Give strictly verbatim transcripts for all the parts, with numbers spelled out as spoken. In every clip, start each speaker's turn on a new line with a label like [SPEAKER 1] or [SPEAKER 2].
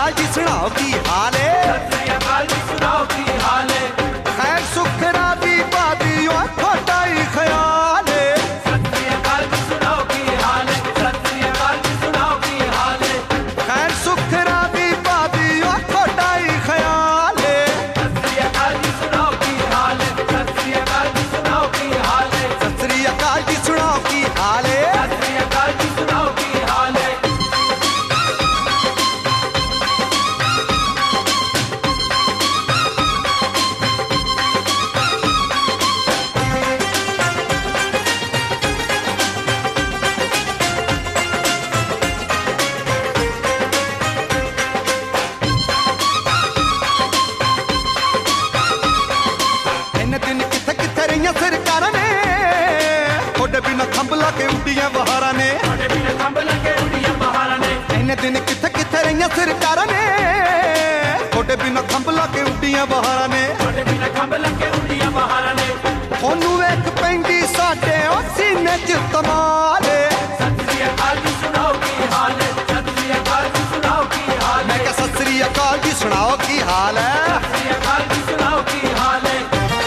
[SPEAKER 1] अकाल जी सुनाओ की हाल है।
[SPEAKER 2] सत श्री अकाल जी सुनाओ की हाल है।
[SPEAKER 1] खैर सुख राजी बादी और थोड़ा ही ख्याल है।
[SPEAKER 2] सत श्री अकाल जी सुनाओ की हाल है। सत श्री अकाल जी सुनाओ की हाल है।
[SPEAKER 1] खैर सुख राजी बादी और थोड़ा ही ख्याल है।
[SPEAKER 2] सत श्री अकाल जी सुनाओ की हाल है। सत श्री अकाल जी सुनाओ की हाल है।
[SPEAKER 1] सत श्री अकाल जी सुनाओ की हाल है।
[SPEAKER 2] सत श्री अकाल जी सुनाओ की हाल है।
[SPEAKER 1] सरकार ने थोड़े बिना खंभ लाके उड़िया बहारा ने।
[SPEAKER 2] थोड़े बिना खंभ लाके उड़िया बहारा ने।
[SPEAKER 1] इन्ने दिन किथे किथे रहिया सरकार ने थोड़े बिना खंभ लाके उड़िया बहारा ने।
[SPEAKER 2] थोड़े बिना खंभ लाके उड़िया बहारा ने।
[SPEAKER 1] ओनू वेख पैंदी साडे ओ सीने च तमाल।
[SPEAKER 2] सत श्री अकाल जी सुनाओ की हाल है। सत श्री अकाल जी सुनाओ की हाल है।
[SPEAKER 1] मैं क्या सत श्री अकाल जी सुनाओ की हाल है।
[SPEAKER 2] सत श्री अकाल जी सुनाओ की हाल है।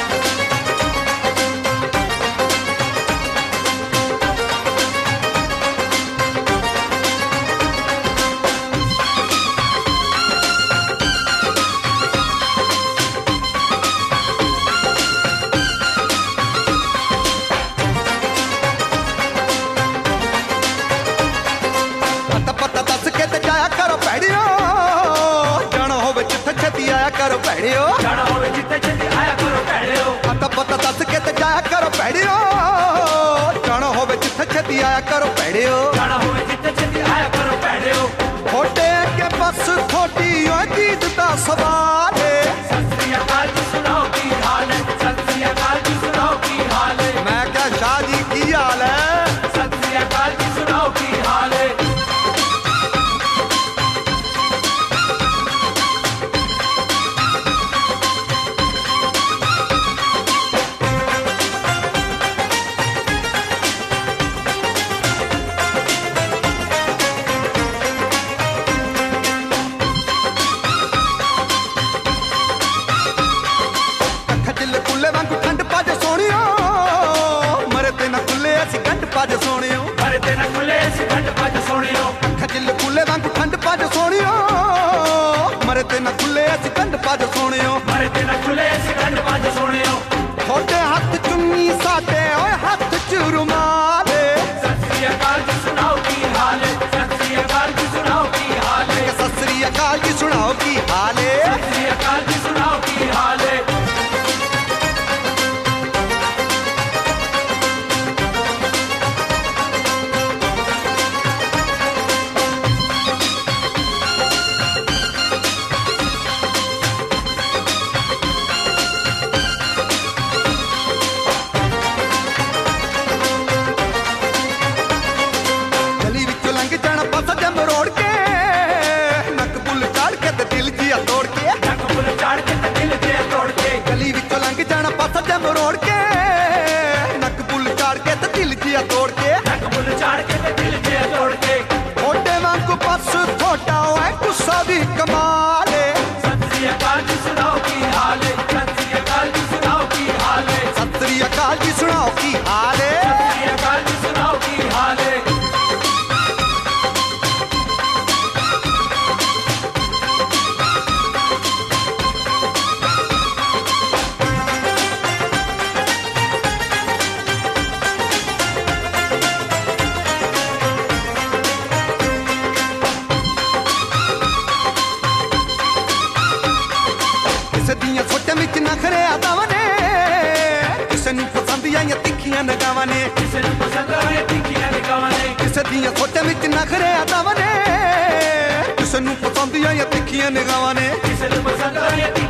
[SPEAKER 1] करो भैड़ियो
[SPEAKER 2] जाना होवे जिथे जिथे आया करो भैड़ियो।
[SPEAKER 1] पता पता दस के ते जाया करो भैड़ियो जाना होवे जिथे छेती आया करो भैड़ियो।
[SPEAKER 2] जाना होवे जिथे जिथे आया करो भैड़ियो।
[SPEAKER 1] थोड़े के बस थोड़ी ओ जीत दा सवाल है।
[SPEAKER 2] सत श्री अकाल जी सुनाओ की हाल है। सत श्री अकाल जी सुनाओ की हाल है।
[SPEAKER 1] मैं क्या शाह जी की हाल है।
[SPEAKER 2] सत श्री अकाल जी सुनाओ की हाल है।
[SPEAKER 1] पाज सोनियो
[SPEAKER 2] मरे ते ना खुले सी खंड पाज सोनियो।
[SPEAKER 1] खजिल खुले वांगू ठंड पाज सोनियो मरे ते ना खुले सी खंड पाज सोनियो।
[SPEAKER 2] मरे ते ना खुले सी खंड पाज सोनियो।
[SPEAKER 1] थोड़े हाथ चुन्नी साडे ओए हाथ च रुमाल।
[SPEAKER 2] सत श्री अकाल जी सुनाओ की हाल है। सत श्री अकाल जी सुनाओ की हाल है।
[SPEAKER 1] सत श्री अकाल जी सुनाओ की हाल है।
[SPEAKER 2] सत श्री अकाल जी सुनाओ की हाल है।
[SPEAKER 1] मरोड़ के नक बुल चाड़ के ते दिल जिया तोड़ के।
[SPEAKER 2] नक बुल चाड़ के ते दिल जिया तोड़ के।
[SPEAKER 1] थोड़े वांगू बस थोड़ा है गुस्सा भी कमाल।
[SPEAKER 2] सत श्री अकाल जी सुनाओ की हाल है। सत श्री अकाल जी सुनाओ की हाल है।
[SPEAKER 1] सत श्री अकाल जी सुनाओ की हाल है।
[SPEAKER 2] सत श्री अकाल जी सुनाओ की हाल है।
[SPEAKER 1] नखरे आदावां ने किसे नूं पसंद आईयां तिखियां निगाहां ने।
[SPEAKER 2] किसे नूं पसंद आईयां तिखियां निगाहां ने।
[SPEAKER 1] किसे दियां सोचां विच नखरे आदावां ने किसे नूं पसंद आईयां तिखियां निगाहां ने।
[SPEAKER 2] किसे नूं पसंद आईयां